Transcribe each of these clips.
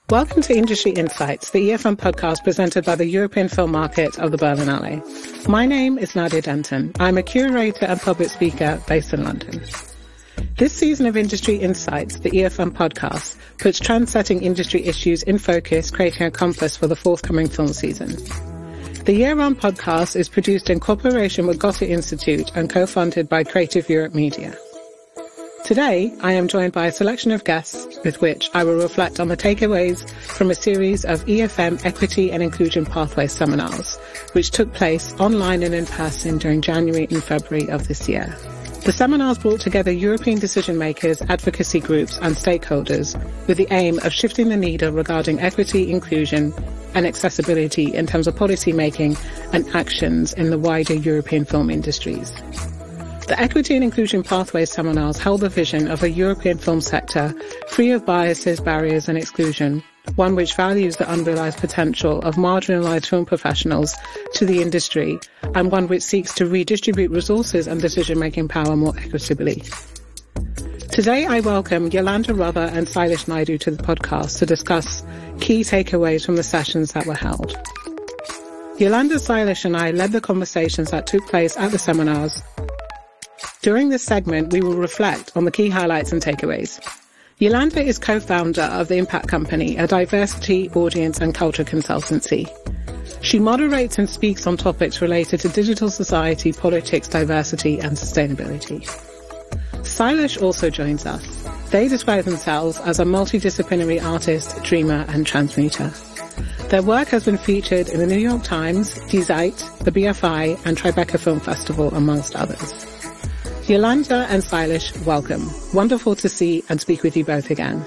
Welcome to Industry Insights, the EFM podcast presented by the European Film Market of the Berlinale. My name is Nadia Denton. I'm a curator and public speaker based in London. This season of Industry Insights, the EFM podcast, puts trend-setting industry issues in focus, creating a compass for the forthcoming film season. The year-round podcast is produced in cooperation with Goethe Institute and co-funded by Creative Europe Media. Today, I am joined by a selection of guests with which I will reflect on the takeaways from a series of EFM Equity and Inclusion Pathway seminars, which took place online and in person during January and February of this year. The seminars brought together European decision makers, advocacy groups and stakeholders with the aim of shifting the needle regarding equity, inclusion and accessibility in terms of policy making and actions in the wider European film industries. The Equity and Inclusion Pathway seminars held the vision of a European film sector free of biases, barriers and exclusion, one which values the unrealized potential of marginalized film professionals to the industry, and one which seeks to redistribute resources and decision-making power more equitably. Today I welcome Yolanda Rother and Sailesh Naidu to the podcast to discuss key takeaways from the sessions that were held. Yolanda, Sailesh and I led the conversations that took place at the seminars. During this segment, we will reflect on the key highlights and takeaways. Yolanda is co-founder of The Impact Company, a diversity, audience and culture consultancy. She moderates and speaks on topics related to digital society, politics, diversity and sustainability. Sailesh also joins us. They describe themselves as a multidisciplinary artist, dreamer and transmuter. Their work has been featured in the New York Times, Die Zeit, the BFI and Tribeca Film Festival, amongst others. Yolanda and Sailesh, welcome. Wonderful to see and speak with you both again.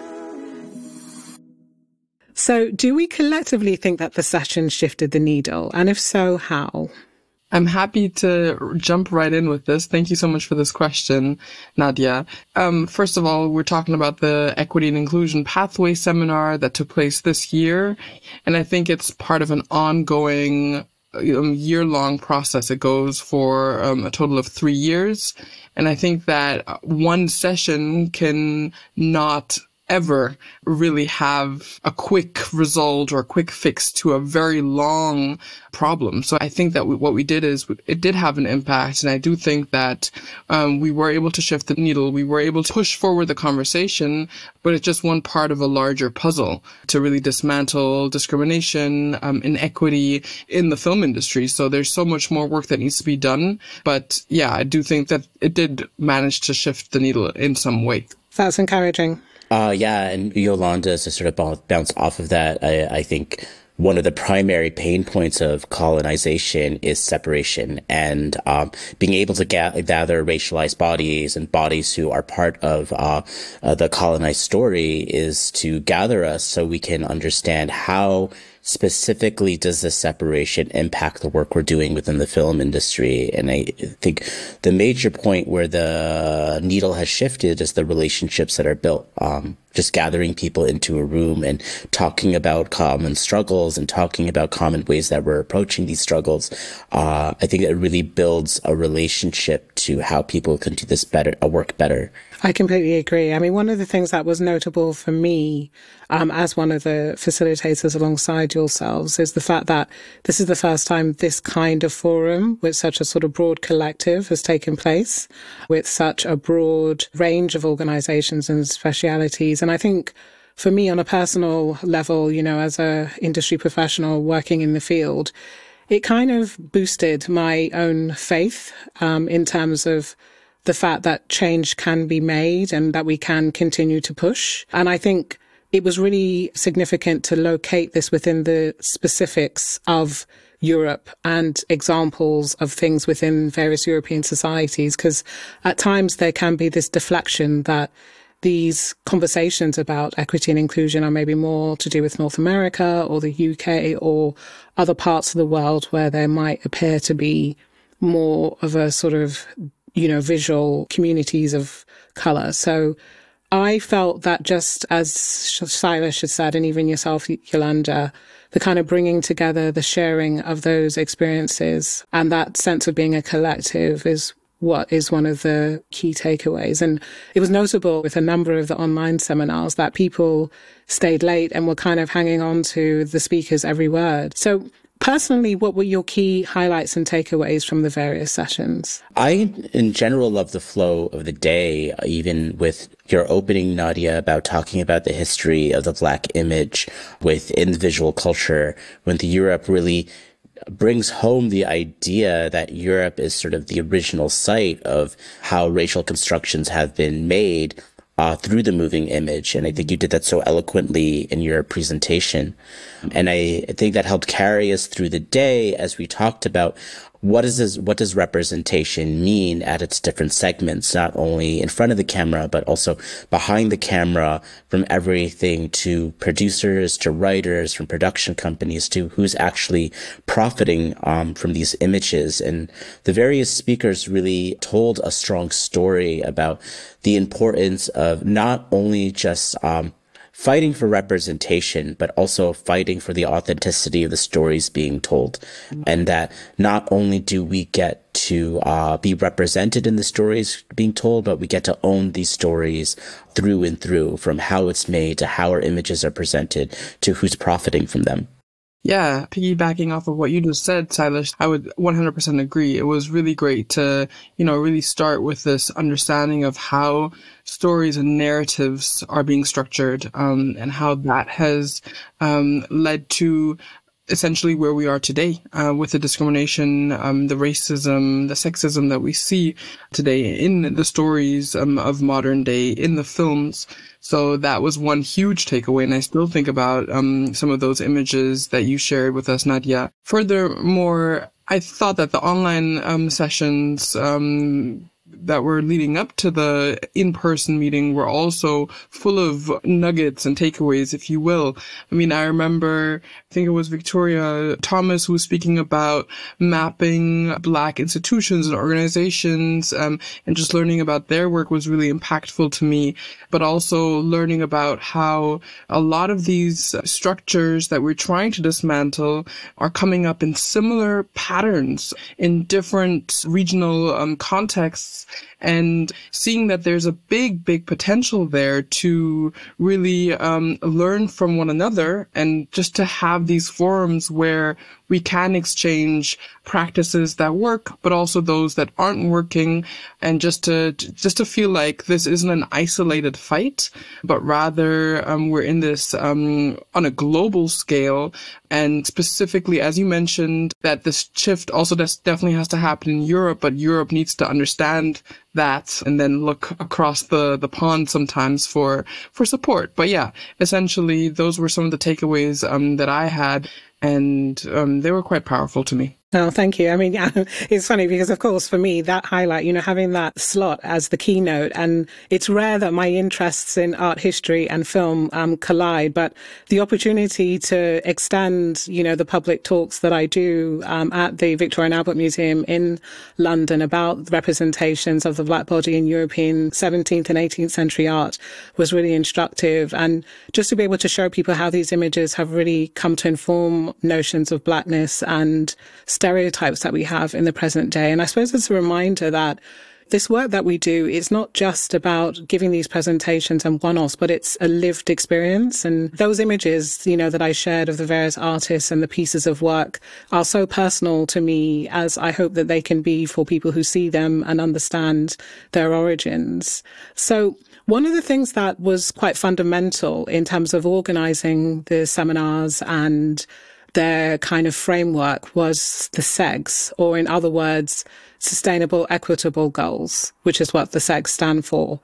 So, do we collectively think that the session shifted the needle? And if so, how? I'm happy to jump right in with this. Thank you so much for this question, Nadia. First of all, we're talking about the Equity and Inclusion Pathway seminar that took place this year. And I think it's part of an ongoing year-long process. It goes for a total of 3 years. And I think that one session can not ever really have a quick result or a quick fix to a very long problem. So I think that what we did is it did have an impact. And I do think that we were able to shift the needle. We were able to push forward the conversation, but it's just one part of a larger puzzle to really dismantle discrimination, inequity in the film industry. So there's so much more work that needs to be done. But yeah, I do think that it did manage to shift the needle in some way. That's encouraging. Yeah, and Yolanda, to sort of bounce off of that, I think one of the primary pain points of colonization is separation, and being able to gather racialized bodies and bodies who are part of the colonized story is to gather us so we can understand how specifically does this separation impact the work we're doing within the film industry. And I think the major point where the needle has shifted is the relationships that are built. Just gathering people into a room and talking about common struggles and talking about common ways that we're approaching these struggles. I think it really builds a relationship to how people can do this better, work better. I completely agree. I mean, one of the things that was notable for me, as one of the facilitators alongside yourselves, is the fact that this is the first time this kind of forum with such a sort of broad collective has taken place, with such a broad range of organizations and specialities. And I think for me, on a personal level, you know, as a industry professional working in the field, it kind of boosted my own faith in terms of the fact that change can be made and that we can continue to push. And I think it was really significant to locate this within the specifics of Europe and examples of things within various European societies, because at times there can be this deflection that these conversations about equity and inclusion are maybe more to do with North America or the UK or other parts of the world where there might appear to be more of a sort of, you know, visual communities of colour. So I felt that, just as Sailesh has said, and even yourself, Yolanda, the kind of bringing together, the sharing of those experiences and that sense of being a collective is what is one of the key takeaways. And it was notable with a number of the online seminars that people stayed late and were kind of hanging on to the speaker's every word. So personally, what were your key highlights and takeaways from the various sessions? I, in general, love the flow of the day, even with your opening, Nadia, about talking about the history of the Black image within visual culture, when the Europe really brings home the idea that Europe is sort of the original site of how racial constructions have been made through the moving image. And I think you did that so eloquently in your presentation. And I think that helped carry us through the day as we talked about what does representation mean at its different segments, not only in front of the camera, but also behind the camera, from everything to producers, to writers, from production companies, to who's actually profiting from these images. And the various speakers really told a strong story about the importance of not only just fighting for representation, but also fighting for the authenticity of the stories being told. And that not only do we get to be represented in the stories being told, but we get to own these stories through and through, from how it's made to how our images are presented to who's profiting from them. Yeah, piggybacking off of what you just said, Silas, I would 100% agree. It was really great to, really start with this understanding of how stories and narratives are being structured, and how that has led to essentially where we are today, with the discrimination, the racism, the sexism that we see today in the stories of modern day, in the films. So that was one huge takeaway, and I still think about some of those images that you shared with us, Nadia. Furthermore, I thought that the online sessions that were leading up to the in-person meeting were also full of nuggets and takeaways, if you will. I mean, I remember, I think it was Victoria Thomas who was speaking about mapping Black institutions and organizations, and just learning about their work was really impactful to me, but also learning about how a lot of these structures that we're trying to dismantle are coming up in similar patterns in different regional contexts, and seeing that there's a big potential there to really learn from one another, and just to have these forums where we can exchange practices that work, but also those that aren't working, and just to feel like this isn't an isolated fight, but rather we're in this on a global scale. And specifically, as you mentioned, that this shift also definitely has to happen in Europe, but Europe needs to understand that and then look across the pond sometimes for support. But yeah, essentially, those were some of the takeaways that I had. And they were quite powerful to me. Oh, thank you. I mean, yeah, it's funny because, of course, for me, that highlight, having that slot as the keynote, and it's rare that my interests in art history and film collide, but the opportunity to extend, the public talks that I do at the Victoria and Albert Museum in London about representations of the Black body in European 17th and 18th century art was really instructive. And just to be able to show people how these images have really come to inform notions of Blackness and stereotypes that we have in the present day. And I suppose it's a reminder that this work that we do is not just about giving these presentations and one-offs, but it's a lived experience. And those images, that I shared of the various artists and the pieces of work are so personal to me, as I hope that they can be for people who see them and understand their origins. So one of the things that was quite fundamental in terms of organizing the seminars and their kind of framework was the SEGs, or in other words, Sustainable Equitable Goals, which is what the SEGs stand for.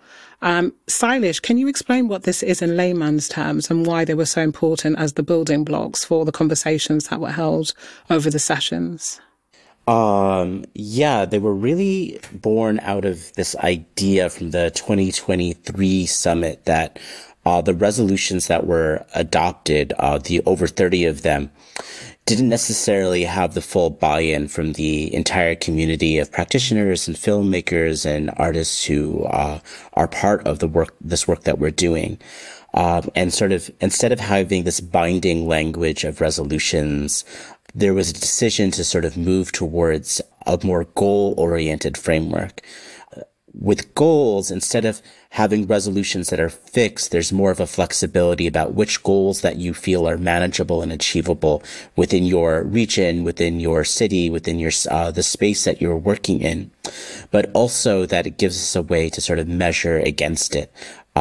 Silas, can you explain what this is in layman's terms and why they were so important as the building blocks for the conversations that were held over the sessions? Yeah, they were really born out of this idea from the 2023 summit that the resolutions that were adopted, the over 30 of them, didn't necessarily have the full buy-in from the entire community of practitioners and filmmakers and artists who are part of this work that we're doing. And sort of, instead of having this binding language of resolutions, there was a decision to sort of move towards a more goal-oriented framework. With goals, instead of having resolutions that are fixed, there's more of a flexibility about which goals that you feel are manageable and achievable within your region, within your city, within your the space that you're working in, but also that it gives us a way to sort of measure against it.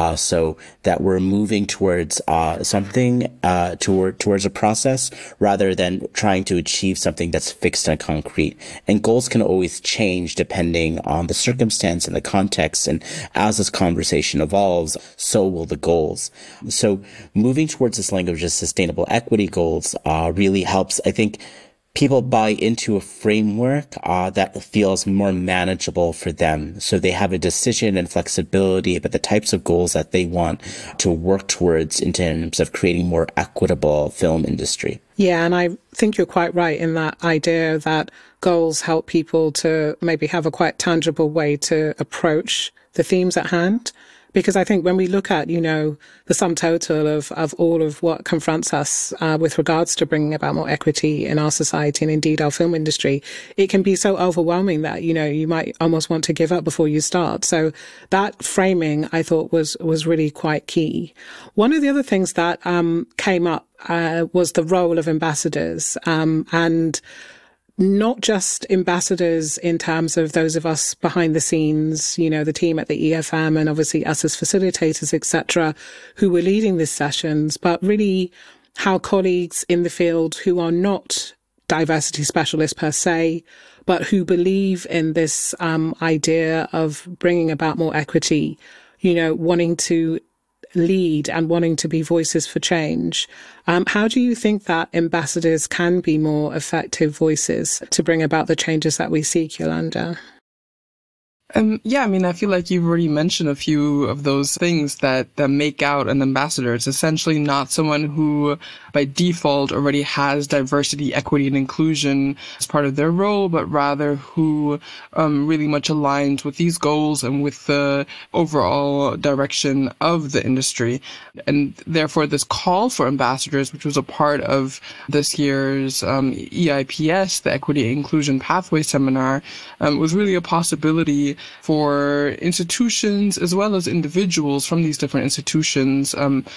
So that we're moving towards something, towards a process rather than trying to achieve something that's fixed and concrete. And goals can always change depending on the circumstance and the context. And as this conversation evolves, so will the goals. So moving towards this language of sustainable equity goals really helps, I think, people buy into a framework that feels more manageable for them. So they have a decision and flexibility about the types of goals that they want to work towards in terms of creating more equitable film industry. Yeah, and I think you're quite right in that idea that goals help people to maybe have a quite tangible way to approach the themes at hand. Because I think when we look at, the sum total of all of what confronts us with regards to bringing about more equity in our society and indeed our film industry, it can be so overwhelming that, you might almost want to give up before you start. So that framing, I thought, was really quite key. One of the other things that came up was the role of ambassadors and not just ambassadors in terms of those of us behind the scenes, the team at the EFM and obviously us as facilitators, etc., who were leading these sessions, but really how colleagues in the field who are not diversity specialists per se, but who believe in this idea of bringing about more equity, wanting to lead and wanting to be voices for change. How do you think that ambassadors can be more effective voices to bring about the changes that we seek, Yolanda? I feel like you've already mentioned a few of those things that make out an ambassador. It's essentially not someone who, by default, already has diversity, equity, and inclusion as part of their role, but rather who really much aligns with these goals and with the overall direction of the industry. And therefore, this call for ambassadors, which was a part of this year's EIPS, the Equity and Inclusion Pathway Seminar, was really a possibility for institutions as well as individuals from these different institutions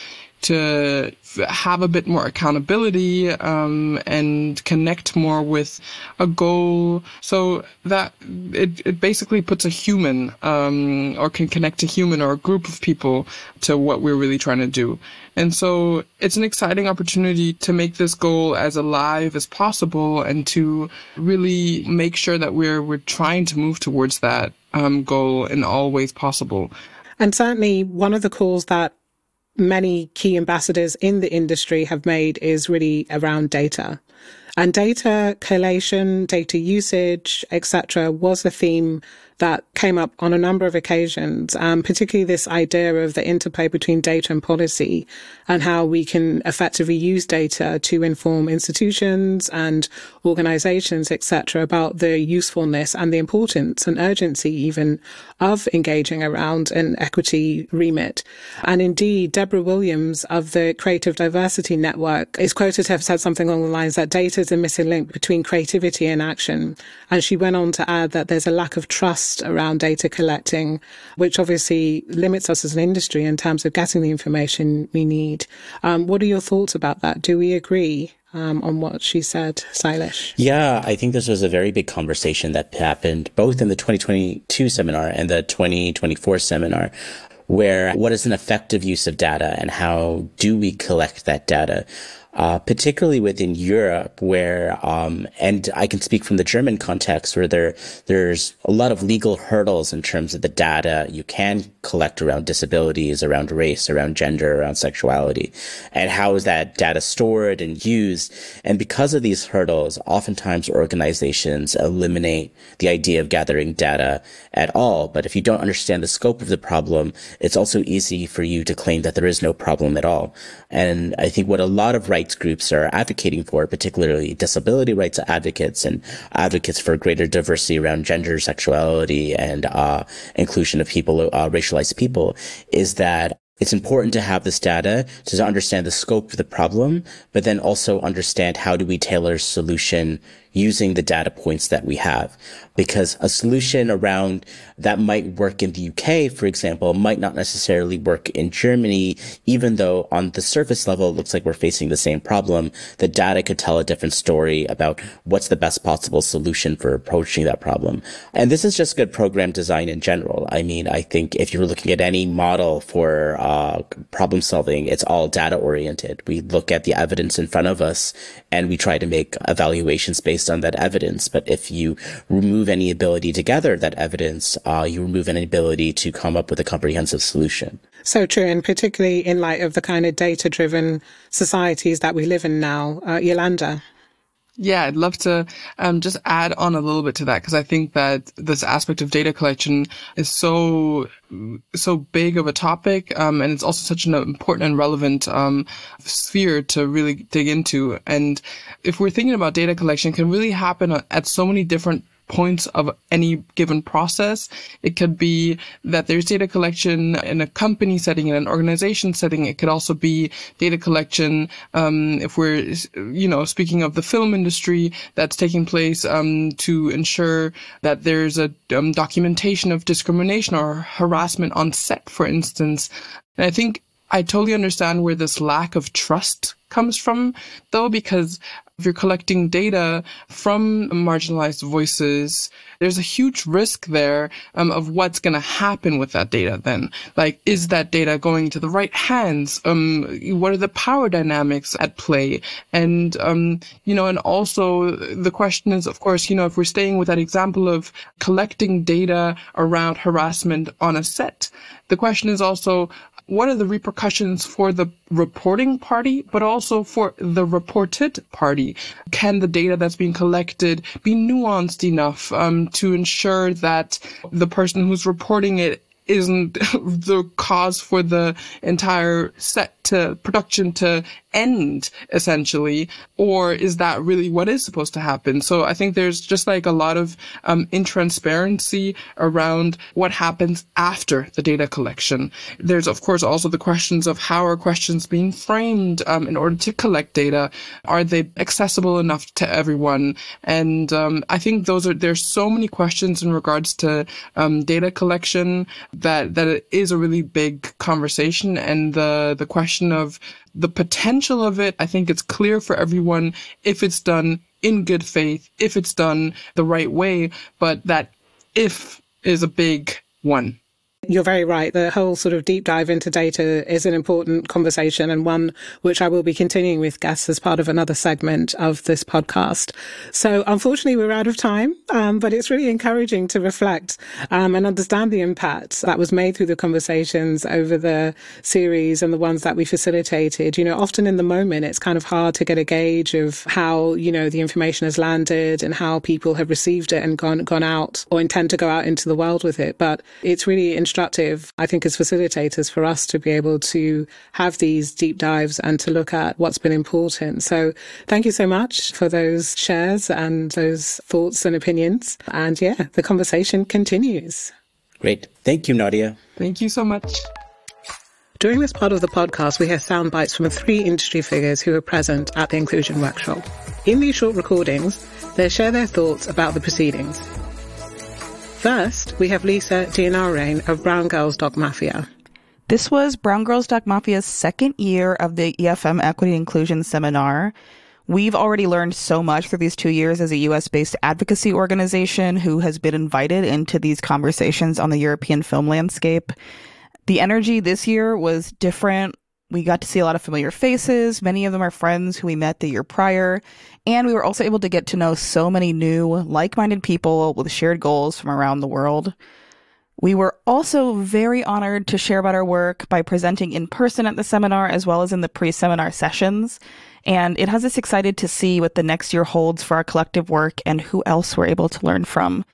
to have a bit more accountability and connect more with a goal, so that it basically puts a human or can connect a human or a group of people to what we're really trying to do. And so it's an exciting opportunity to make this goal as alive as possible and to really make sure that we're trying to move towards that goal in all ways possible. And certainly one of the calls that many key ambassadors in the industry have made is really around data. And data collation, data usage, etc., was a theme that came up on a number of occasions, particularly this idea of the interplay between data and policy and how we can effectively use data to inform institutions and organizations, etc., about the usefulness and the importance and urgency even of engaging around an equity remit. And indeed, Deborah Williams of the Creative Diversity Network is quoted to have said something along the lines that data is a missing link between creativity and action. And she went on to add that there's a lack of trust around data collecting, which obviously limits us as an industry in terms of getting the information we need. What are your thoughts about that? Do we agree on what she said, Sailesh? Yeah, I think this was a very big conversation that happened both in the 2022 seminar and the 2024 seminar, where what is an effective use of data and how do we collect that data? Particularly within Europe, where, and I can speak from the German context, where there's a lot of legal hurdles in terms of the data you can collect around disabilities, around race, around gender, around sexuality, and how is that data stored and used. And because of these hurdles, oftentimes organizations eliminate the idea of gathering data at all. But if you don't understand the scope of the problem, it's also easy for you to claim that there is no problem at all. And I think what a lot of rights groups are advocating for, particularly disability rights advocates and advocates for greater diversity around gender, sexuality, and inclusion of people, racialized people, is that it's important to have this data to understand the scope of the problem, but then also understand how do we tailor solution using the data points that we have. Because a solution around that might work in the UK, for example, might not necessarily work in Germany, even though on the surface level, it looks like we're facing the same problem. The data could tell a different story about what's the best possible solution for approaching that problem. And this is just good program design in general. I mean, I think if you're looking at any model for problem solving, it's all data oriented. We look at the evidence in front of us and we try to make evaluations based on that evidence. But if you remove any ability to gather that evidence, you remove any ability to come up with a comprehensive solution. So true, and particularly in light of the kind of data-driven societies that we live in now. Yolanda? Yeah, I'd love to just add on a little bit to that, because I think that this aspect of data collection is so big of a topic, and it's also such an important and relevant sphere to really dig into. And if we're thinking about data collection, it can really happen at so many different points of any given process. It could be that there's data collection in a company setting, in an organization setting. It could also be data collection, if we're, speaking of the film industry, that's taking place to ensure that there's a documentation of discrimination or harassment on set, for instance. And I think I totally understand where this lack of trust comes from, though, because if you're collecting data from marginalized voices, there's a huge risk there of what's going to happen with that data then. Like, is that data going to the right hands? What are the power dynamics at play? And, and also the question is, of course, if we're staying with that example of collecting data around harassment on a set, the question is also, what are the repercussions for the reporting party, but also for the reported party? Can the data that's being collected be nuanced enough to ensure that the person who's reporting it isn't the cause for the entire set to production to end, essentially? Or is that really what is supposed to happen? So I think there's just like a lot of intransparency around what happens after the data collection. There's, of course, also the questions of how are questions being framed in order to collect data? Are they accessible enough to everyone? And I think there's so many questions in regards to data collection that it is a really big conversation. And the question of the potential of it, I think it's clear for everyone if it's done in good faith, if it's done the right way, but that if is a big one. You're very right. The whole sort of deep dive into data is an important conversation, and one which I will be continuing with guests as part of another segment of this podcast. So unfortunately, we're out of time, but it's really encouraging to reflect and understand the impact that was made through the conversations over the series and the ones that we facilitated. Often in the moment, it's kind of hard to get a gauge of how, the information has landed and how people have received it and gone out or intend to go out into the world with it. But it's really instructive, I think, as facilitators for us to be able to have these deep dives and to look at what's been important. So thank you so much for those shares and those thoughts and opinions. And the conversation continues. Great. Thank you, Nadia. Thank you so much. During this part of the podcast, we hear sound bites from 3 industry figures who were present at the Inclusion Workshop. In these short recordings, they share their thoughts about the proceedings. First, we have Lisa Gianarain of Brown Girls Dog Mafia. This was Brown Girls Dog Mafia's second year of the EFM Equity Inclusion Seminar. We've already learned so much through these 2 years as a US-based advocacy organization who has been invited into these conversations on the European film landscape. The energy this year was different. We got to see a lot of familiar faces. Many of them are friends who we met the year prior. And we were also able to get to know so many new, like-minded people with shared goals from around the world. We were also very honored to share about our work by presenting in person at the seminar as well as in the pre-seminar sessions. And it has us excited to see what the next year holds for our collective work and who else we're able to learn from.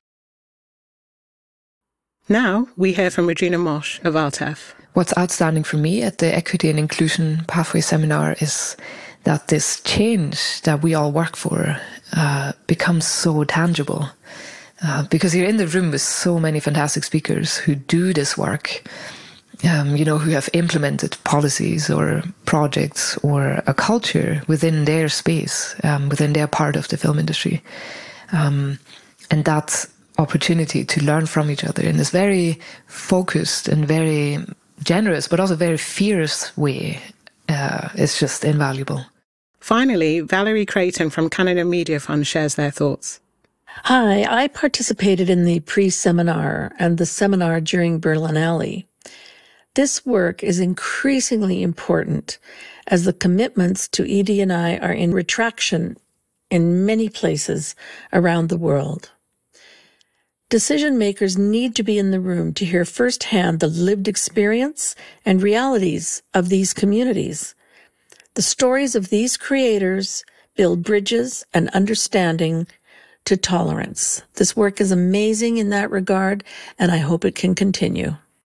Now we hear from Regina Mosch of ALTEF. What's outstanding for me at the Equity and Inclusion Pathway Seminar is that this change that we all work for becomes so tangible. Because you're in the room with so many fantastic speakers who do this work who have implemented policies or projects or a culture within their space, within their part of the film industry. And that opportunity to learn from each other in this very focused and very generous, but also very fierce way is just invaluable. Finally, Valerie Creighton from Canada Media Fund shares their thoughts. Hi, I participated in the pre-seminar and the seminar during Berlinale. This work is increasingly important as the commitments to ED&I are in retraction in many places around the world. Decision makers need to be in the room to hear firsthand the lived experience and realities of these communities. The stories of these creators build bridges and understanding to tolerance. This work is amazing in that regard, and I hope it can continue.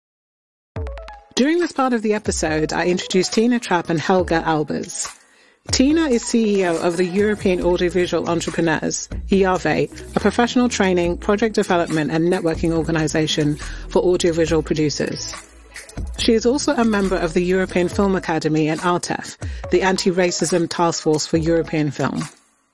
During this part of the episode, I introduced Tina Trapp and Helga Albers. Tina is CEO of the European Audiovisual Entrepreneurs, EARVE, a professional training, project development and networking organisation for audiovisual producers. She is also a member of the European Film Academy and ARTEF, the Anti-Racism Task Force for European Film.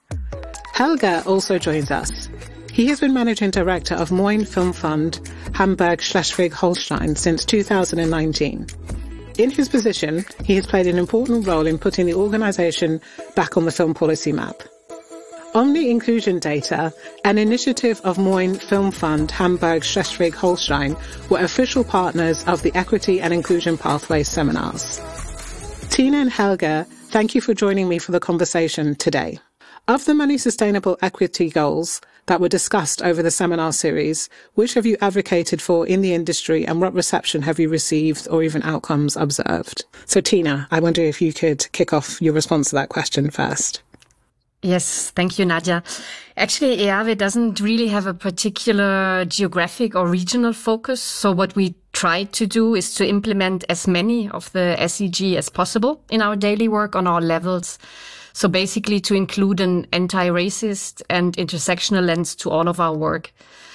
Helga also joins us. He has been Managing Director of Moin Film Fund, Hamburg Schleswig-Holstein since 2019. In his position, he has played an important role in putting the organisation back on the film policy map. Omni Inclusion Data, an initiative of Moin Film Fund, Hamburg Schleswig-Holstein, were official partners of the Equity and Inclusion Pathway seminars. Tina and Helga, thank you for joining me for the conversation today. Of the many sustainable equity goals that were discussed over the seminar series, which have you advocated for in the industry and what reception have you received or even outcomes observed? So Tina, I wonder if you could kick off your response to that question first. Yes, thank you, Nadia. Actually, EARVE doesn't really have a particular geographic or regional focus. So what we try to do is to implement as many of the SEG as possible in our daily work on all levels. So basically to include an anti-racist and intersectional lens to all of our work.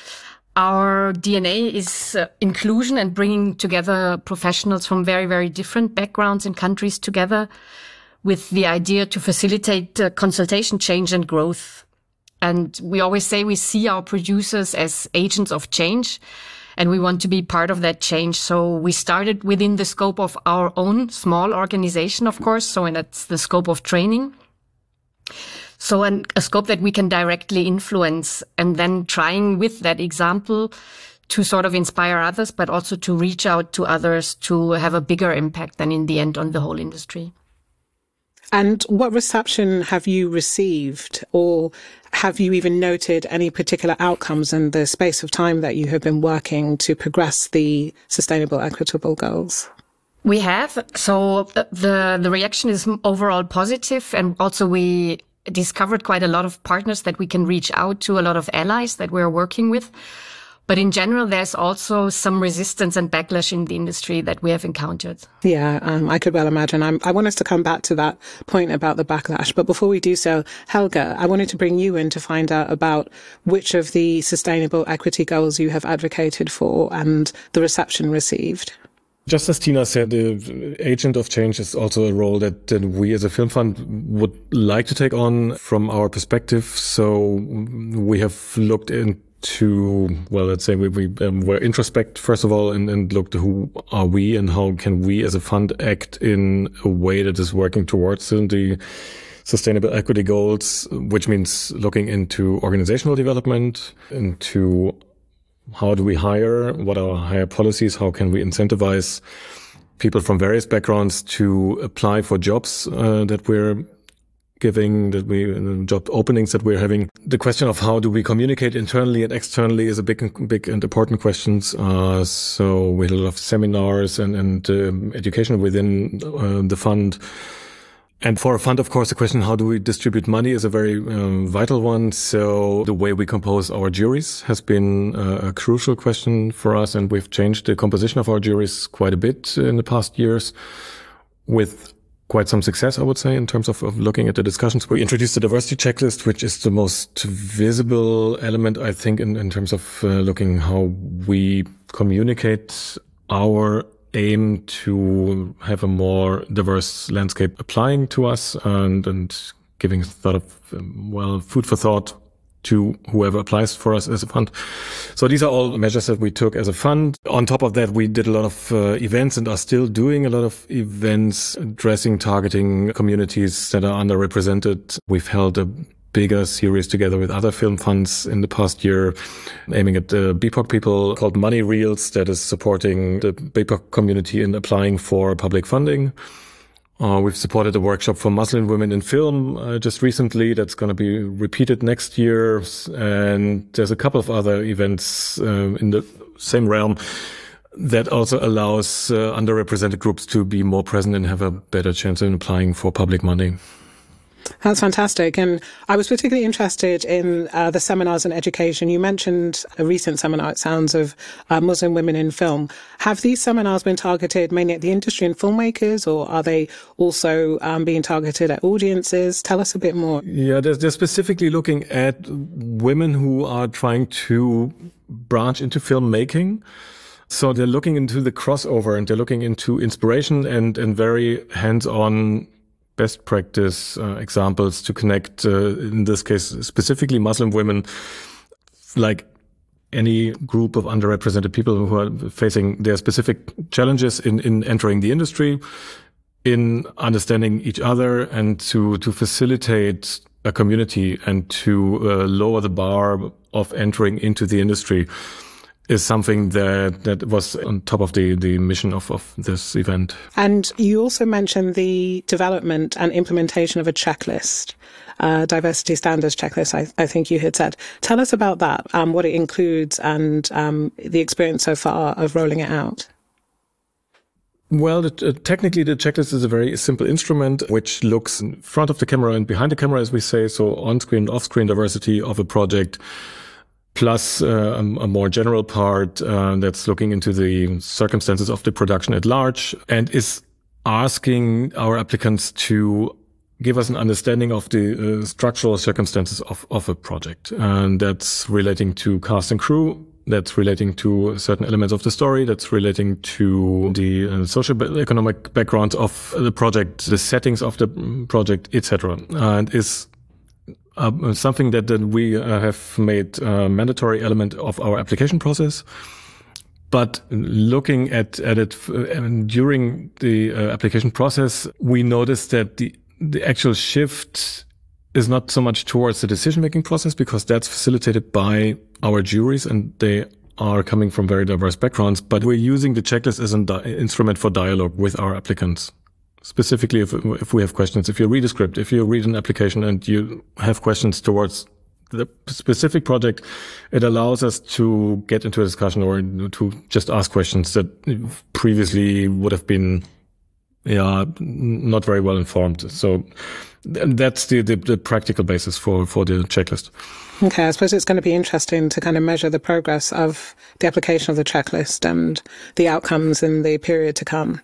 Our DNA is inclusion and bringing together professionals from very, very different backgrounds and countries together with the idea to facilitate consultation, change and growth. And we always say we see our producers as agents of change and we want to be part of that change. So we started within the scope of our own small organization, of course. So and that's the scope of training. So a scope that we can directly influence and then trying with that example to sort of inspire others, but also to reach out to others to have a bigger impact than in the end on the whole industry. And what reception have you received, or have you even noted any particular outcomes in the space of time that you have been working to progress the sustainable equitable goals? We have. So the reaction is overall positive. And also we discovered quite a lot of partners that we can reach out to, a lot of allies that we're working with. But in general, there's also some resistance and backlash in the industry that we have encountered. Yeah, I could well imagine. I want us to come back to that point about the backlash. But before we do so, Helga, I wanted to bring you in to find out about which of the sustainable equity goals you have advocated for and the reception received. Just as Tina said, the agent of change is also a role that we as a film fund would like to take on from our perspective. So we have looked into, well, let's say we were introspect first of all and looked who are we and how can we as a fund act in a way that is working towards the sustainable equity goals, which means looking into organizational development, into how do we hire? What are hire policies? How can we incentivize people from various backgrounds to apply for jobs that we're giving, job openings that we're having? The question of how do we communicate internally and externally is a big and important question. So we had a lot of seminars and education within the fund. And for a fund, of course, the question, how do we distribute money is a very vital one. So the way we compose our juries has been a crucial question for us. And we've changed the composition of our juries quite a bit in the past years with quite some success, I would say, in terms of looking at the discussions. We introduced the diversity checklist, which is the most visible element, I think, in terms of looking how we communicate our aim to have a more diverse landscape applying to us and giving sort of, food for thought to whoever applies for us as a fund. So these are all measures that we took as a fund. On top of that, we did a lot of events and are still doing a lot of events addressing, targeting communities that are underrepresented. We've held a bigger series together with other film funds in the past year, aiming at BIPOC people, called Money Reels, that is supporting the BIPOC community in applying for public funding. We've supported a workshop for Muslim women in film just recently. That's going to be repeated next year. And there's a couple of other events in the same realm that also allows underrepresented groups to be more present and have a better chance in applying for public money. That's fantastic. And I was particularly interested in the seminars and education. You mentioned a recent seminar, it sounds, of Muslim women in film. Have these seminars been targeted mainly at the industry and filmmakers, or are they also being targeted at audiences? Tell us a bit more. Yeah, they're specifically looking at women who are trying to branch into filmmaking. So they're looking into the crossover, and they're looking into inspiration and very hands-on best practice examples to connect, in this case, specifically Muslim women, like any group of underrepresented people who are facing their specific challenges in entering the industry, in understanding each other, and to facilitate a community and to lower the bar of entering into the industry is something that was on top of the mission of this event. And you also mentioned the development and implementation of a checklist, diversity standards checklist, I think you had said. Tell us about that, what it includes and the experience so far of rolling it out. Well, technically the checklist is a very simple instrument which looks in front of the camera and behind the camera, as we say, so on-screen, off-screen diversity of a project, plus a more general part that's looking into the circumstances of the production at large and is asking our applicants to give us an understanding of the structural circumstances of a project. And that's relating to cast and crew, that's relating to certain elements of the story, that's relating to the social economic background of the project, the settings of the project, etc. And is something that we have made a mandatory element of our application process. But looking at it during the application process, we noticed that the actual shift is not so much towards the decision-making process, because that's facilitated by our juries and they are coming from very diverse backgrounds. But we're using the checklist as an instrument for dialogue with our applicants. Specifically, if we have questions, if you read a script, if you read an application and you have questions towards the specific project, it allows us to get into a discussion or to just ask questions that previously would have been, not very well informed. So that's the practical basis for the checklist. Okay, I suppose it's going to be interesting to kind of measure the progress of the application of the checklist and the outcomes in the period to come.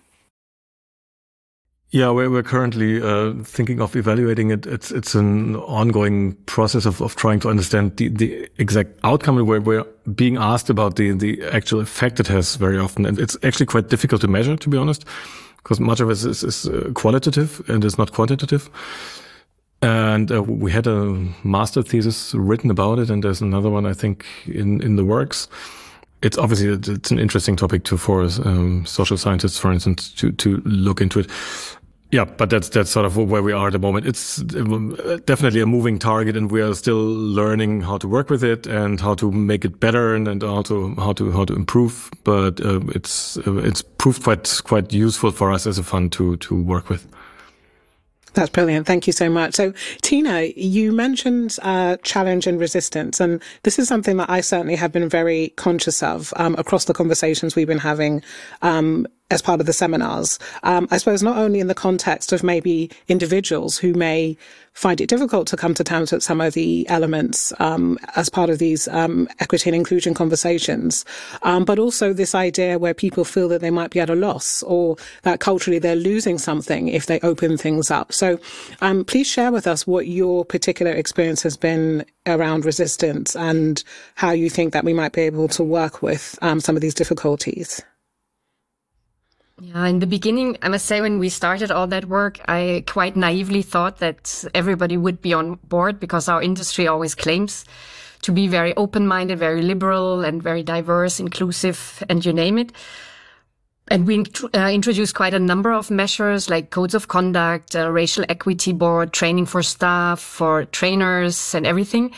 Yeah, we're currently thinking of evaluating it. It's an ongoing process of trying to understand the exact outcome. We're being asked about the actual effect it has very often. And it's actually quite difficult to measure, to be honest, because much of it is qualitative and is not quantitative. And we had a master thesis written about it, and there's another one, I think, in the works. It's obviously, it's an interesting topic for social scientists, for instance, to look into it. Yeah, but that's sort of where we are at the moment. It's definitely a moving target, and we are still learning how to work with it and how to make it better, and also how to improve. But it's proved quite useful for us as a fund to work with. That's brilliant. Thank you so much. So, Tina, you mentioned challenge and resistance, and this is something that I certainly have been very conscious of across the conversations we've been having as part of the seminars. I suppose not only in the context of maybe individuals who may find it difficult to come to terms with some of the elements as part of these equity and inclusion conversations, but also this idea where people feel that they might be at a loss, or that culturally they're losing something if they open things up. So please share with us what your particular experience has been around resistance and how you think that we might be able to work with some of these difficulties. Yeah, in the beginning, I must say, when we started all that work, I quite naively thought that everybody would be on board because our industry always claims to be very open-minded, very liberal and very diverse, inclusive, and you name it. And we introduced quite a number of measures like codes of conduct, racial equity board, training for staff, for trainers and everything.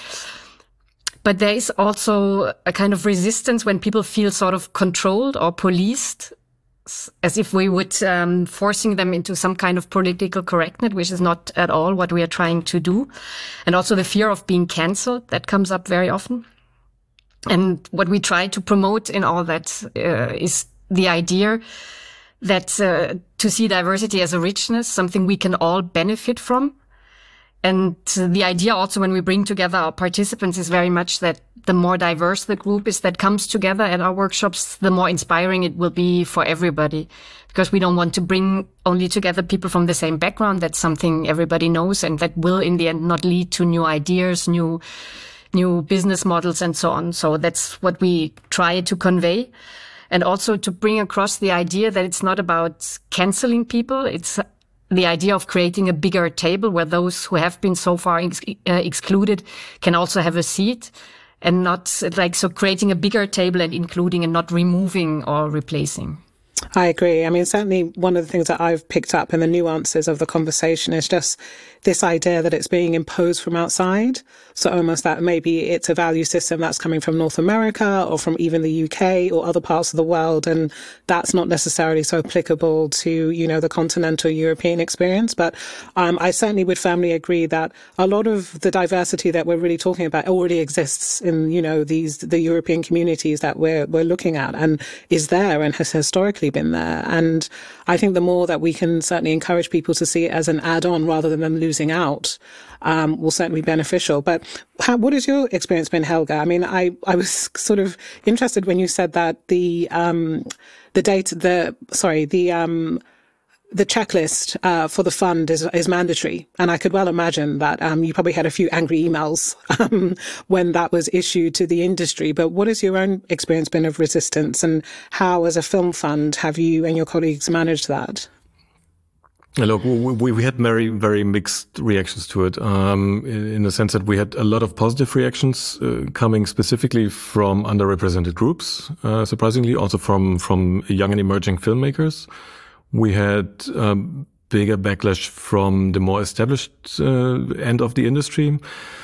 But there is also a kind of resistance when people feel sort of controlled or policed, as if we would forcing them into some kind of political correctness, which is not at all what we are trying to do. And also the fear of being cancelled, that comes up very often. And what we try to promote in all that is the idea that to see diversity as a richness, something we can all benefit from. And the idea also when we bring together our participants is very much that the more diverse the group is that comes together at our workshops, the more inspiring it will be for everybody. Because we don't want to bring only together people from the same background. That's something everybody knows and that will in the end not lead to new ideas, new business models and so on. So that's what we try to convey. And also to bring across the idea that it's not about canceling people. It's the idea of creating a bigger table where those who have been so far excluded can also have a seat, and not like so creating a bigger table and including and not removing or replacing. I agree. I mean, certainly one of the things that I've picked up in the nuances of the conversation is just this idea that it's being imposed from outside. So almost that maybe it's a value system that's coming from North America or from even the UK or other parts of the world. And that's not necessarily so applicable to, the continental European experience. But I certainly would firmly agree that a lot of the diversity that we're really talking about already exists in, the European communities that we're looking at and is there and has historically been there. And I think the more that we can certainly encourage people to see it as an add-on rather than them losing out, will certainly be beneficial. But what has your experience been, Helga? I mean, I was sort of interested when you said that the checklist for the fund is mandatory. And I could well imagine that you probably had a few angry emails when that was issued to the industry. But what has your own experience been of resistance, and how, as a film fund, have you and your colleagues managed that? Look, we had very, very mixed reactions to it, in the sense that we had a lot of positive reactions coming specifically from underrepresented groups, surprisingly, also from young and emerging filmmakers. We had bigger backlash from the more established end of the industry,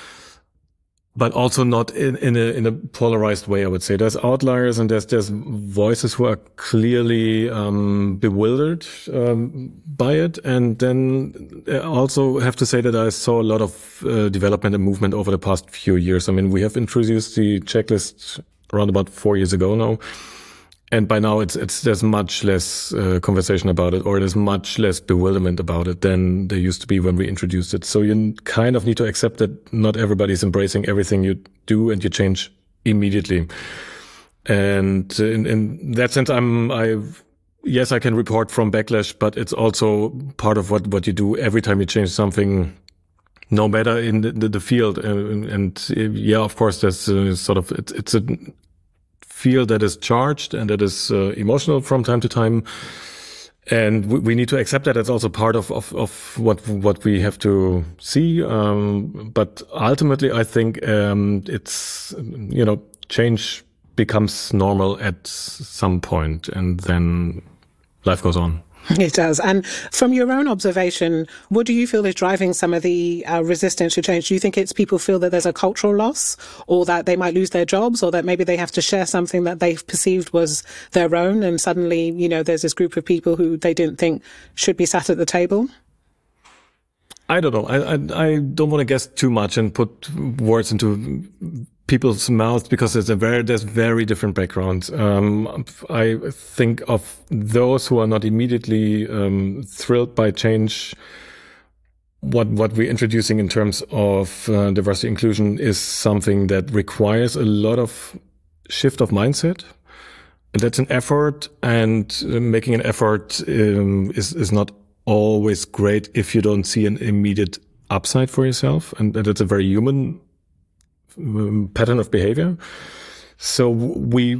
but also not in a polarized way, I would say. There's outliers and there's voices who are clearly bewildered by it. And then I also have to say that I saw a lot of development and movement over the past few years. I mean, we have introduced the checklist around about 4 years ago now. And by now there's much less conversation about it, or there's much less bewilderment about it than there used to be when we introduced it. So you kind of need to accept that not everybody's embracing everything you do and you change immediately. And in that sense, yes, I can report from backlash, but it's also part of what you do every time you change something, no matter in the field. Yeah, of course, there's it's a field that is charged and that is emotional from time to time, and we need to accept that. It's also part of what we have to see. But ultimately, I think it's change becomes normal at some point, and then life goes on. It does. And from your own observation, what do you feel is driving some of the resistance to change? Do you think it's people feel that there's a cultural loss, or that they might lose their jobs, or that maybe they have to share something that they've perceived was their own, and suddenly, there's this group of people who they didn't think should be sat at the table? I don't know. I don't want to guess too much and put words into people's mouths, because there's very different backgrounds. I think of those who are not immediately thrilled by change. What we're introducing in terms of diversity inclusion is something that requires a lot of shift of mindset. And that's an effort, and making an effort is not always great if you don't see an immediate upside for yourself. And that's a very human pattern of behavior. So we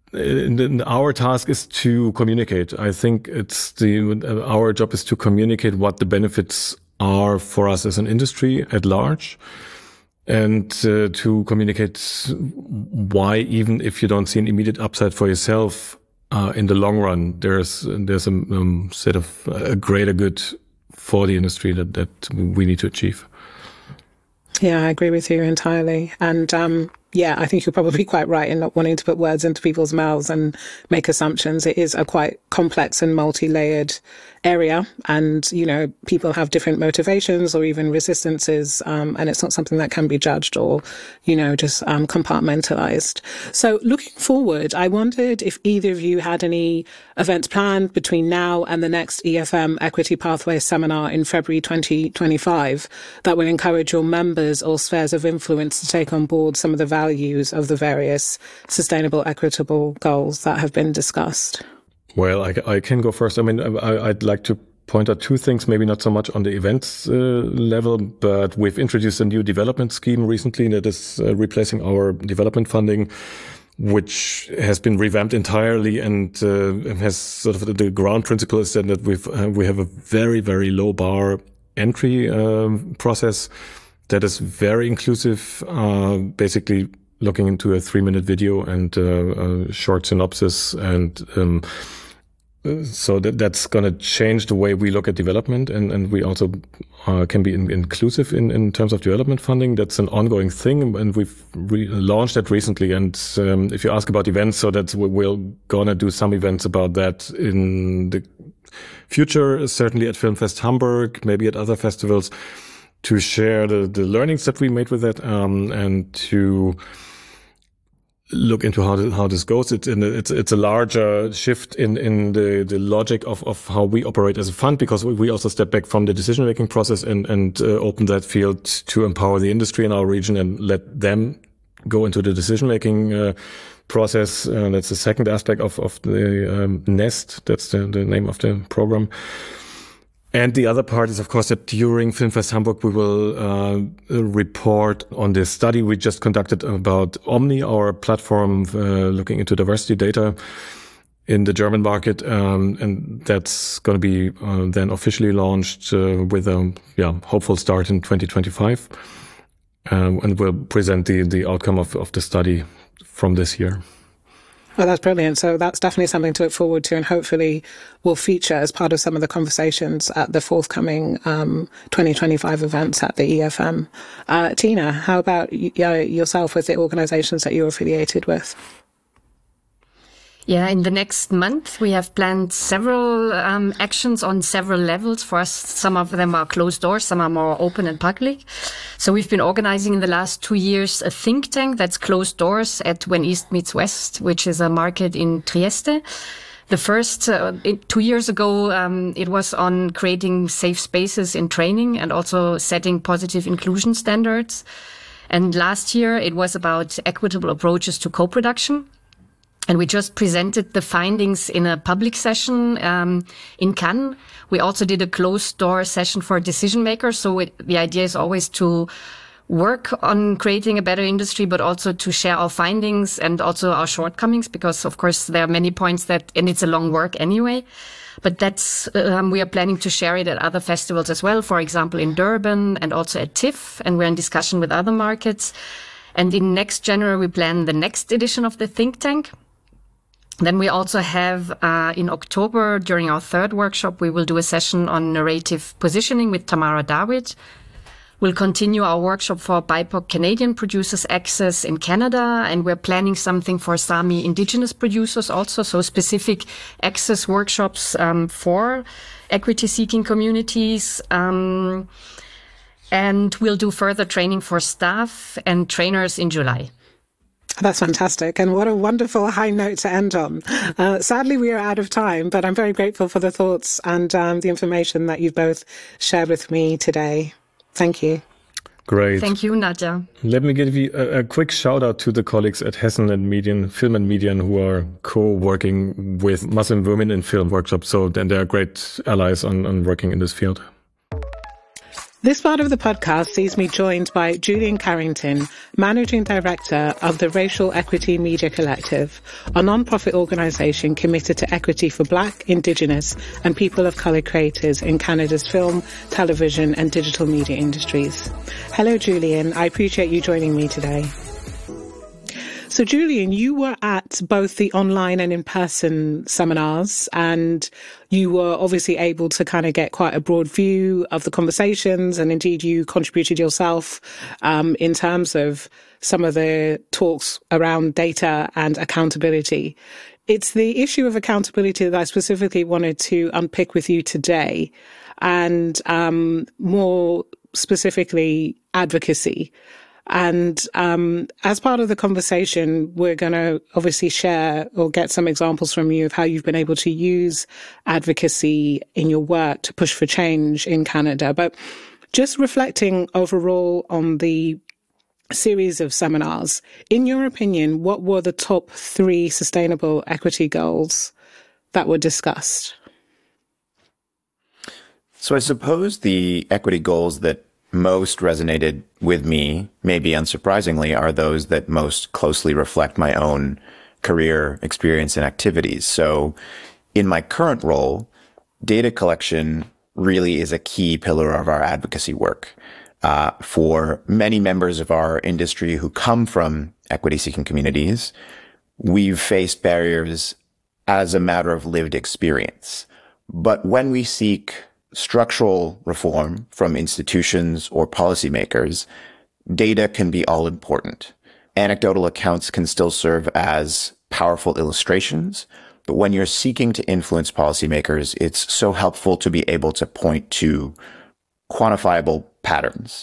our task is to communicate. I think our job is to communicate what the benefits are for us as an industry at large, and to communicate why, even if you don't see an immediate upside for yourself, in the long run, there's a sort of a greater good for the industry that we need to achieve. Yeah, I agree with you entirely. And I think you're probably quite right in not wanting to put words into people's mouths and make assumptions. It is a quite complex and multi-layered area. And, people have different motivations or even resistances. And it's not something that can be judged or, just compartmentalized. So looking forward, I wondered if either of you had any events planned between now and the next EFM Equity Pathways Seminar in February 2025 that will encourage your members or spheres of influence to take on board some of the values of the various sustainable, equitable goals that have been discussed. Well, I can go first. I mean, I'd like to point out two things, maybe not so much on the events level, but we've introduced a new development scheme recently that is replacing our development funding, which has been revamped entirely and has sort of the ground principle is that we have a very, very low bar entry process that is very inclusive, basically looking into a 3-minute video and a short synopsis. And so that's going to change the way we look at development. And we also can be inclusive in terms of development funding. That's an ongoing thing. And we've launched that recently. And if you ask about events, so that's we're going to do some events about that in the future, certainly at Filmfest Hamburg, maybe at other festivals, to share the learnings that we made with that, and to look into how this goes. It's a larger shift in the logic of how we operate as a fund, because we also step back from the decision-making process and open that field to empower the industry in our region and let them go into the decision-making process. That's the second aspect of the NEST. That's the name of the program. And the other part is, of course, that during Filmfest Hamburg, we will report on the study we just conducted about Omni, our platform looking into diversity data in the German market. And that's going to be then officially launched with a hopeful start in 2025. And we'll present the outcome of the study from this year. Well, that's brilliant. So that's definitely something to look forward to, and hopefully will feature as part of some of the conversations at the forthcoming 2025 events at the EFM. Tina, how about yourself with the organizations that you're affiliated with? Yeah, in the next month, we have planned several actions on several levels. For us, some of them are closed doors, some are more open and public. So we've been organizing in the last 2 years a think tank that's closed doors at When East Meets West, which is a market in Trieste. The first, 2 years ago, it was on creating safe spaces in training and also setting positive inclusion standards. And last year, it was about equitable approaches to co-production. And we just presented the findings in a public session in Cannes. We also did a closed-door session for decision makers. So the idea is always to work on creating a better industry, but also to share our findings and also our shortcomings, because, of course, there are many points and it's a long work anyway. But that's we are planning to share it at other festivals as well, for example, in Durban and also at TIFF. And we're in discussion with other markets. And in next January, we plan the next edition of the think tank. Then we also have, in October, during our third workshop, we will do a session on narrative positioning with Tamara David. We'll continue our workshop for BIPOC Canadian producers access in Canada, and we're planning something for Sami indigenous producers also, so specific access workshops for equity-seeking communities. And we'll do further training for staff and trainers in July. That's fantastic. And what a wonderful high note to end on. Sadly, we are out of time, but I'm very grateful for the thoughts and the information that you've both shared with me today. Thank you. Great. Thank you, Nadia. Let me give you a quick shout out to the colleagues at Hessen and Median, Film and Median, who are co-working with Muslim Women in Film workshops. So then they are great allies on working in this field. This part of the podcast sees me joined by Julian Carrington, Managing Director of the Racial Equity Media Collective, a non-profit organisation committed to equity for Black, Indigenous and people of colour creators in Canada's film, television and digital media industries. Hello, Julian. I appreciate you joining me today. So, Julian, you were at both the online and in-person seminars, and you were obviously able to kind of get quite a broad view of the conversations, and indeed you contributed yourself in terms of some of the talks around data and accountability. It's the issue of accountability that I specifically wanted to unpick with you today, and more specifically, advocacy. And as part of the conversation, we're going to obviously share or get some examples from you of how you've been able to use advocacy in your work to push for change in Canada. But just reflecting overall on the series of seminars, in your opinion, what were the top 3 sustainable equity goals that were discussed? So I suppose the equity goals that most resonated with me, maybe unsurprisingly, are those that most closely reflect my own career experience and activities. So in my current role, data collection really is a key pillar of our advocacy work. For many members of our industry who come from equity-seeking communities, we've faced barriers as a matter of lived experience. But when we seek structural reform from institutions or policymakers, data can be all important. Anecdotal accounts can still serve as powerful illustrations, but when you're seeking to influence policymakers, it's so helpful to be able to point to quantifiable patterns.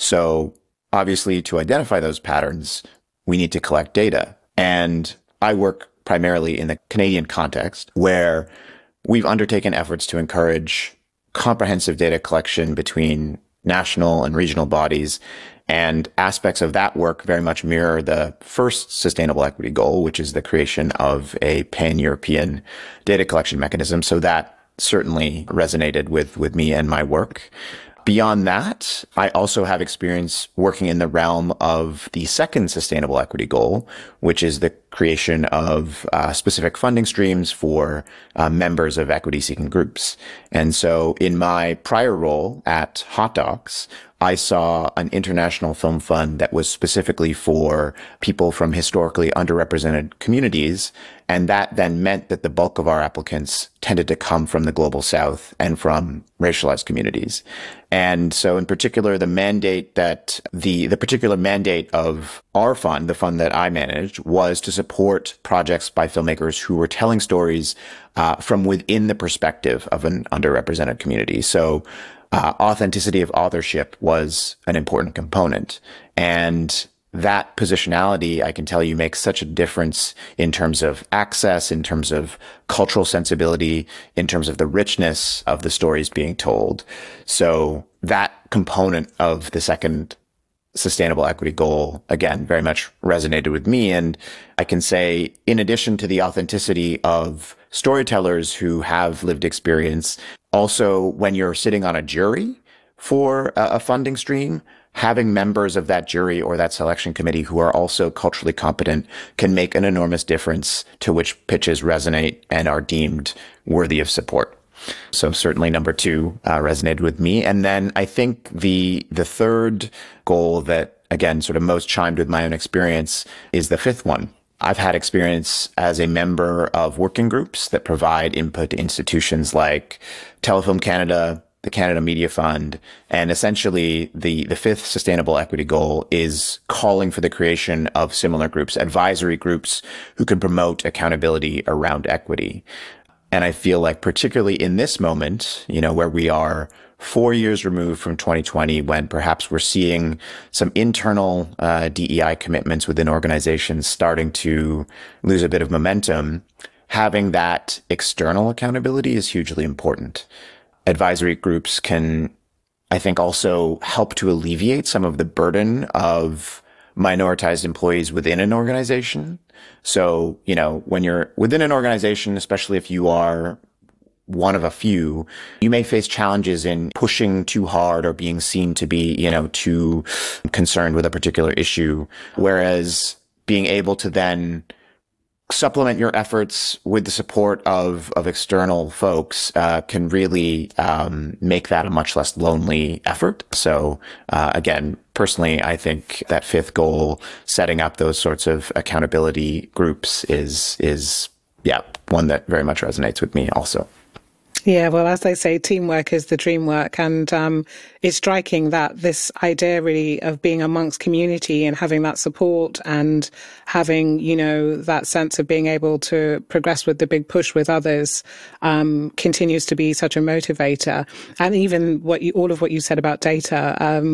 So obviously, to identify those patterns, we need to collect data. And I work primarily in the Canadian context, where we've undertaken efforts to encourage comprehensive data collection between national and regional bodies, and aspects of that work very much mirror the first sustainable equity goal, which is the creation of a pan-European data collection mechanism. So that certainly resonated with me and my work. Beyond that, I also have experience working in the realm of the second sustainable equity goal, which is the creation of specific funding streams for members of equity-seeking groups. And so in my prior role at Hot Docs, I saw an international film fund that was specifically for people from historically underrepresented communities. And that then meant that the bulk of our applicants tended to come from the global south and from racialized communities. And so in particular, the mandate that the particular mandate of our fund, the fund that I managed, was to support projects by filmmakers who were telling stories from within the perspective of an underrepresented community. So authenticity of authorship was an important component. And that positionality, I can tell you, makes such a difference in terms of access, in terms of cultural sensibility, in terms of the richness of the stories being told. So that component of the second sustainable equity goal, again, very much resonated with me. And I can say, in addition to the authenticity of storytellers who have lived experience, also when you're sitting on a jury for a funding stream, having members of that jury or that selection committee who are also culturally competent can make an enormous difference to which pitches resonate and are deemed worthy of support. So certainly number 2 resonated with me. And then I think the third goal that, again, sort of most chimed with my own experience is the 5th one. I've had experience as a member of working groups that provide input to institutions like Telefilm Canada, the Canada Media Fund, and essentially the 5th sustainable equity goal is calling for the creation of similar groups, advisory groups who can promote accountability around equity. And I feel like particularly in this moment, where we are 4 years removed from 2020, when perhaps we're seeing some internal DEI commitments within organizations starting to lose a bit of momentum, having that external accountability is hugely important. Advisory groups can, I think, also help to alleviate some of the burden of minoritized employees within an organization. So, when you're within an organization, especially if you are one of a few, you may face challenges in pushing too hard or being seen to be, too concerned with a particular issue. Whereas being able to then supplement your efforts with the support of external folks can really make that a much less lonely effort. So again, personally, I think that fifth goal, setting up those sorts of accountability groups, is one that very much resonates with me also. Yeah, well, as they say, teamwork is the dream work. And it's striking that this idea really of being amongst community and having that support and having, that sense of being able to progress with the big push with others continues to be such a motivator. And even all of what you said about data,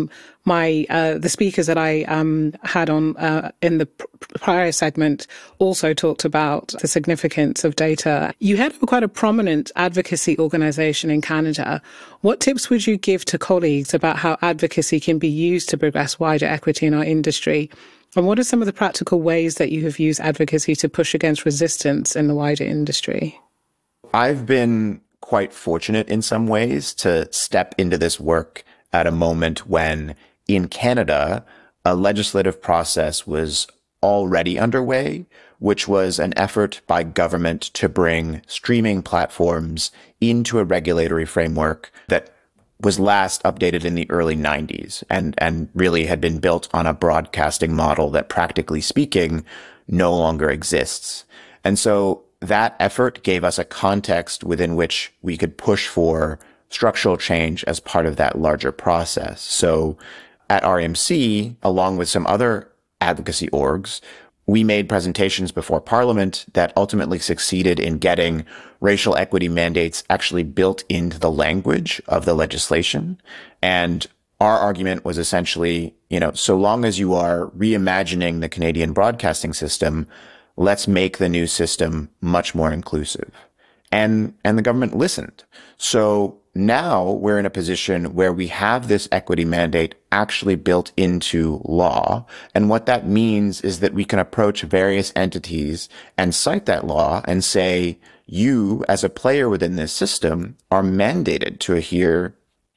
the speakers that I had on in the prior segment also talked about the significance of data. You had quite a prominent advocacy organization in Canada. What tips would you give to colleagues about how advocacy can be used to progress wider equity in our industry? And what are some of the practical ways that you have used advocacy to push against resistance in the wider industry? I've been quite fortunate in some ways to step into this work at a moment when in Canada, a legislative process was already underway, which was an effort by government to bring streaming platforms into a regulatory framework that was last updated in the early 90s and really had been built on a broadcasting model that, practically speaking, no longer exists. And so that effort gave us a context within which we could push for structural change as part of that larger process. So at RMC, along with some other advocacy orgs, we made presentations before Parliament that ultimately succeeded in getting racial equity mandates actually built into the language of the legislation. And our argument was essentially, so long as you are reimagining the Canadian broadcasting system, let's make the new system much more inclusive. And the government listened. So now we're in a position where we have this equity mandate actually built into law. And what that means is that we can approach various entities and cite that law and say, you as a player within this system are mandated to adhere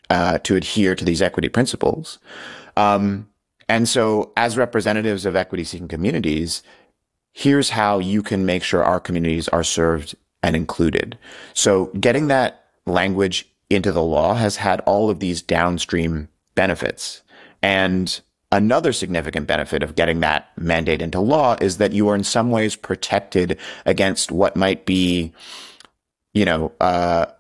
to these equity principles. And so as representatives of equity-seeking communities, here's how you can make sure our communities are served and included. So getting that language into the law has had all of these downstream benefits. And another significant benefit of getting that mandate into law is that you are in some ways protected against what might be, what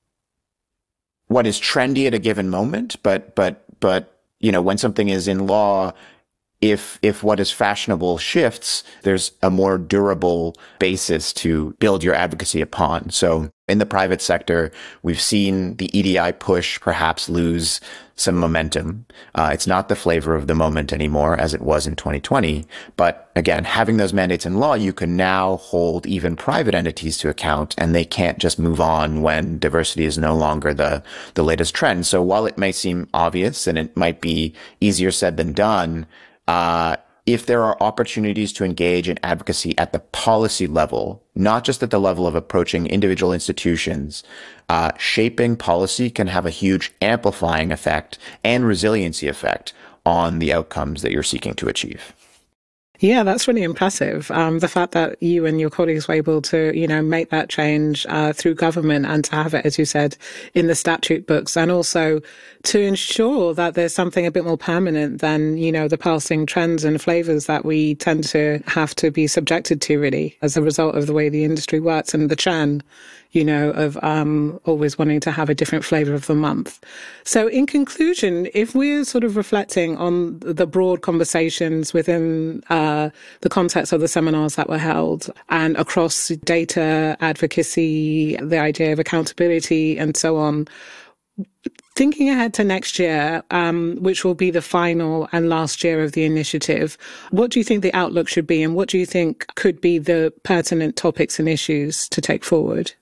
is trendy at a given moment, but when something is in law, if what is fashionable shifts, there's a more durable basis to build your advocacy upon. So in the private sector, we've seen the EDI push perhaps lose some momentum. It's not the flavor of the moment anymore as it was in 2020. But again, having those mandates in law, you can now hold even private entities to account, and they can't just move on when diversity is no longer the latest trend. So while it may seem obvious and it might be easier said than done, if there are opportunities to engage in advocacy at the policy level, not just at the level of approaching individual institutions, shaping policy can have a huge amplifying effect and resiliency effect on the outcomes that you're seeking to achieve. Yeah, that's really impressive. The fact that you and your colleagues were able to, make that change through government and to have it, as you said, in the statute books, and also to ensure that there's something a bit more permanent than, the passing trends and flavors that we tend to have to be subjected to, really, as a result of the way the industry works and the churn, of always wanting to have a different flavor of the month. So in conclusion, if we're sort of reflecting on the broad conversations within the context of the seminars that were held and across data, advocacy, the idea of accountability and so on, thinking ahead to next year, which will be the final and last year of the initiative, what do you think the outlook should be, and what do you think could be the pertinent topics and issues to take forward?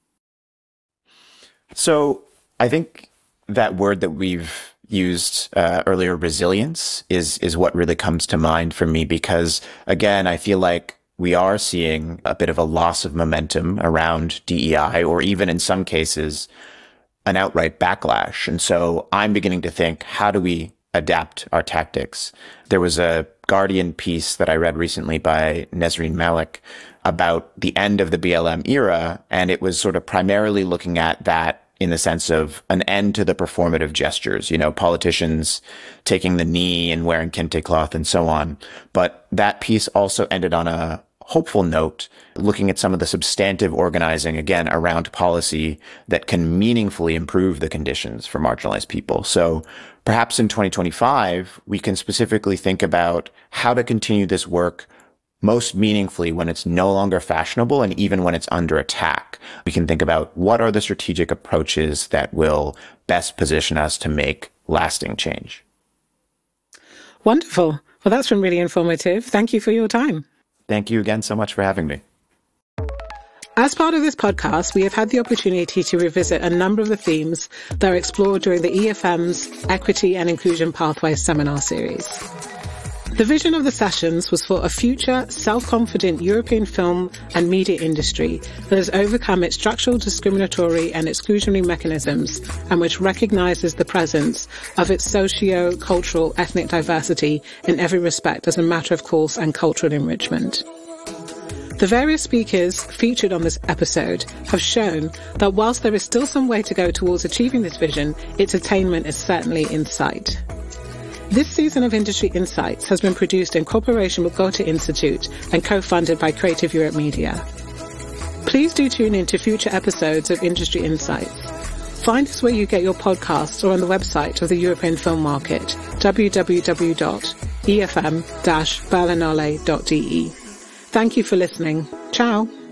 So I think that word that we've used earlier, resilience, is what really comes to mind for me, because again, I feel like we are seeing a bit of a loss of momentum around DEI, or even in some cases, an outright backlash. And so I'm beginning to think, how do we adapt our tactics? There was a Guardian piece that I read recently by Nesreen Malik about the end of the BLM era, and it was sort of primarily looking at that in the sense of an end to the performative gestures, politicians taking the knee and wearing kente cloth and so on. But that piece also ended on a hopeful note, looking at some of the substantive organizing, again, around policy that can meaningfully improve the conditions for marginalized people. So perhaps in 2025, we can specifically think about how to continue this work most meaningfully when it's no longer fashionable and even when it's under attack. We can think about what are the strategic approaches that will best position us to make lasting change. Wonderful. Well, that's been really informative. Thank you for your time. Thank you again so much for having me. As part of this podcast, we have had the opportunity to revisit a number of the themes that are explored during the EFM's Equity and Inclusion Pathways seminar series. The vision of the sessions was for a future, self-confident European film and media industry that has overcome its structural discriminatory and exclusionary mechanisms and which recognizes the presence of its socio-cultural ethnic diversity in every respect as a matter of course and cultural enrichment. The various speakers featured on this episode have shown that whilst there is still some way to go towards achieving this vision, its attainment is certainly in sight. This season of Industry Insights has been produced in cooperation with Goethe Institute and co-funded by Creative Europe Media. Please do tune in to future episodes of Industry Insights. Find us where you get your podcasts or on the website of the European Film Market, www.efm-berlinale.de. Thank you for listening. Ciao.